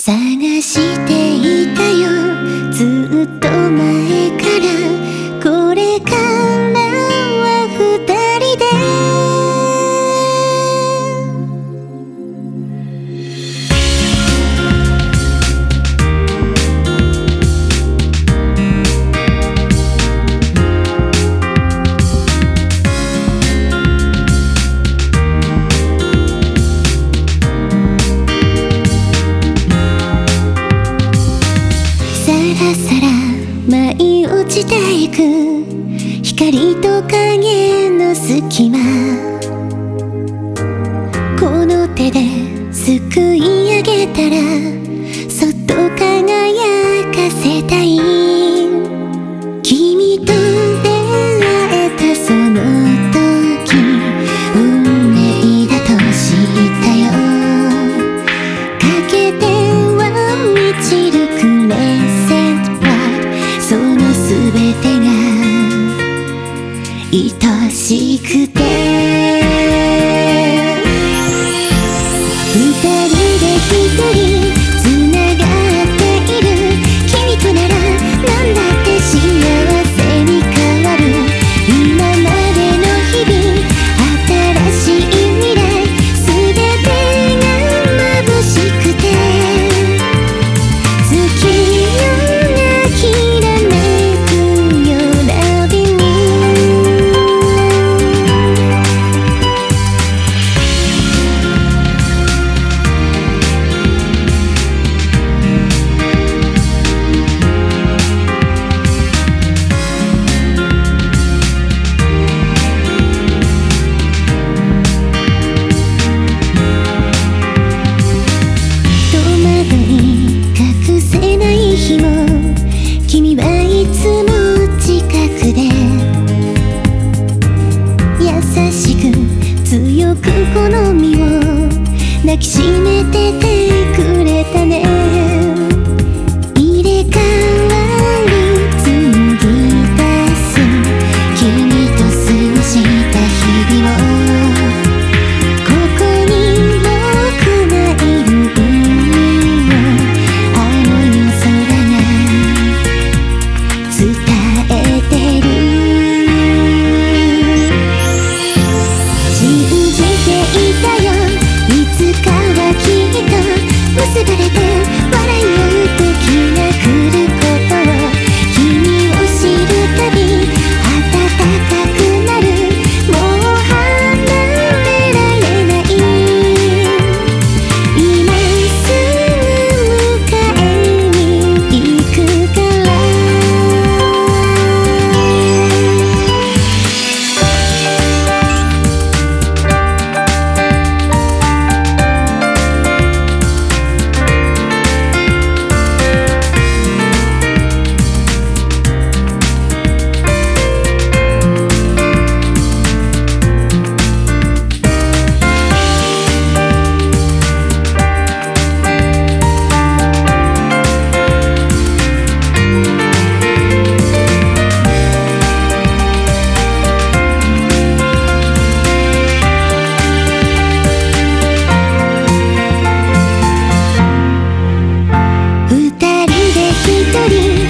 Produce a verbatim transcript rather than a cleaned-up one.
探していたよ、ずっと前から。これからは二人でさらさら舞い落ちていく光と影の隙間、この手ですくい上げたらそっと輝かせたい。君と出会えたその時、運命だと知ったよ。かけては満ちるクレッセントそのすべてが愛しくて、二人で一人つながっている。君となら何だって幸せに変わる。今までの日々、新しい未来、すべてが眩しくて、月夜がきらめくよラビに。戸惑い隠せない日も、君はいつも近くで優しく強く好みを抱きしめててくれたね。入れ替わり紡ぎ出す君と過ごした日々を、ここに僕がいる意味をあの夜空が伝えてる。信じていたよ、いつかはきっと結ばれて笑い合う時が来ることを。君を知るたび暖かくなる。もう離れられない。今すぐ迎えに行くから。二人で一人